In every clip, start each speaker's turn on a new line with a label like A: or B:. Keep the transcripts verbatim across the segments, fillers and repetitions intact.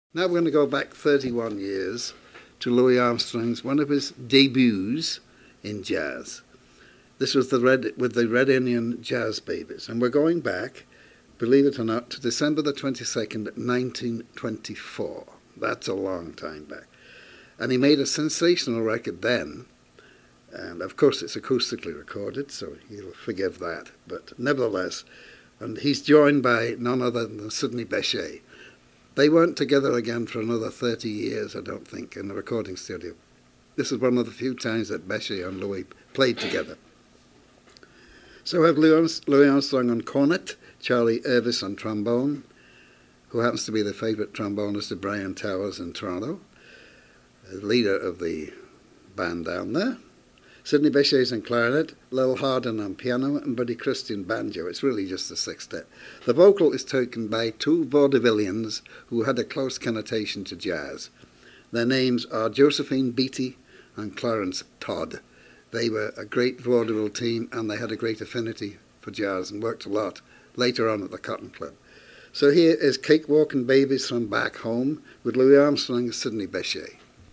A: Now we're going to go back thirty-one years to Louis Armstrong's, one of his debuts in jazz. This was the Red, with the Red Indian Jazz Babies. And we're going back, believe it or not, to December the twenty-second, nineteen twenty-four. That's a long time back. And he made a sensational record then. And of course it's acoustically recorded, so you'll forgive that. But nevertheless, and he's joined by none other than Sidney Bechet. They weren't together again for another thirty years, I don't think, in the recording studio. This is one of the few times that Bechet and Louis played together. So we have Louis Armstrong on cornet, Charlie Irvis on trombone, who happens to be the favourite trombonist of Brian Towers in Toronto, the leader of the band down there. Sidney Bechet's on clarinet, Lil Hardin on piano, and Buddy Christie on banjo. It's really just a sextet. The vocal is taken by two vaudevillians who had a close connotation to jazz. Their names are Josephine Beattie and Clarence Todd. They were a great vaudeville team, and they had a great affinity for jazz and worked a lot later on at the Cotton Club. So here is Cakewalkin' Babies from Back Home with Louis Armstrong and Sidney Bechet.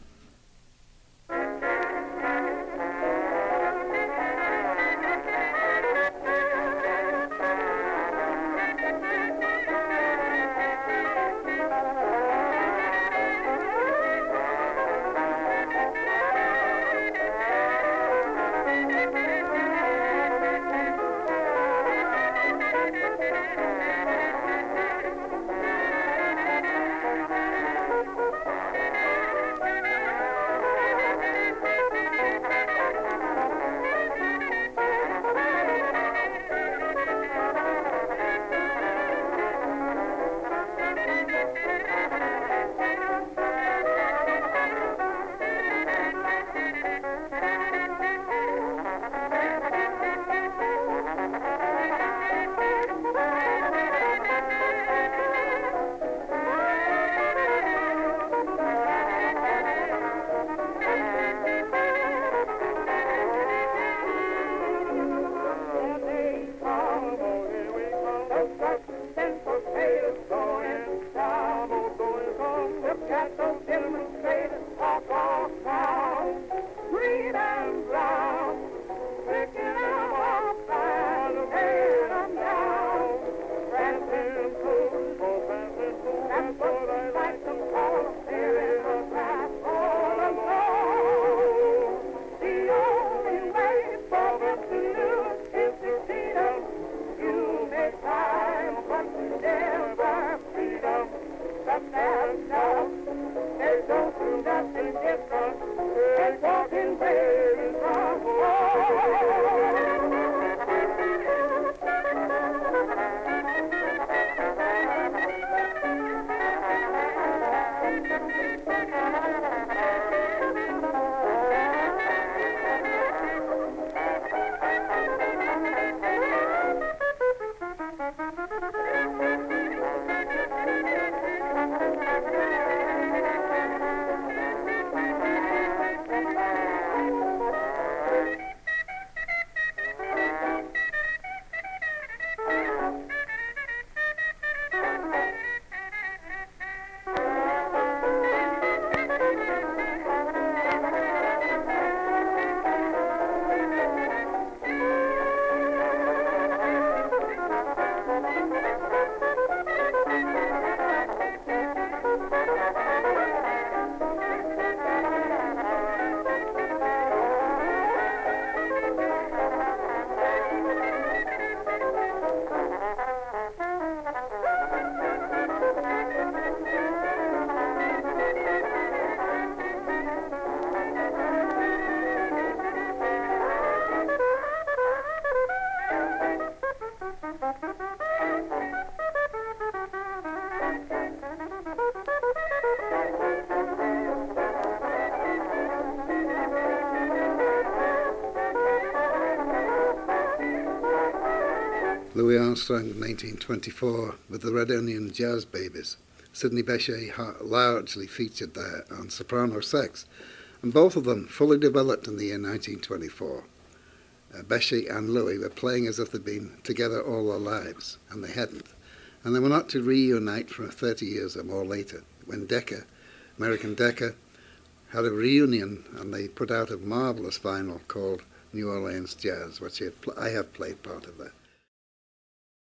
A: Louis Armstrong, nineteen twenty-four, with the Red Indian Jazz Babies. Sidney Bechet largely featured there on soprano sax, and both of them fully developed in the year nineteen twenty-four. Uh, Bechet and Louis were playing as if they'd been together all their lives, and they hadn't. And they were not to reunite for thirty years or more later, when Decca, American Decca, had a reunion, and they put out a marvelous vinyl called New Orleans Jazz, which I have played part of that.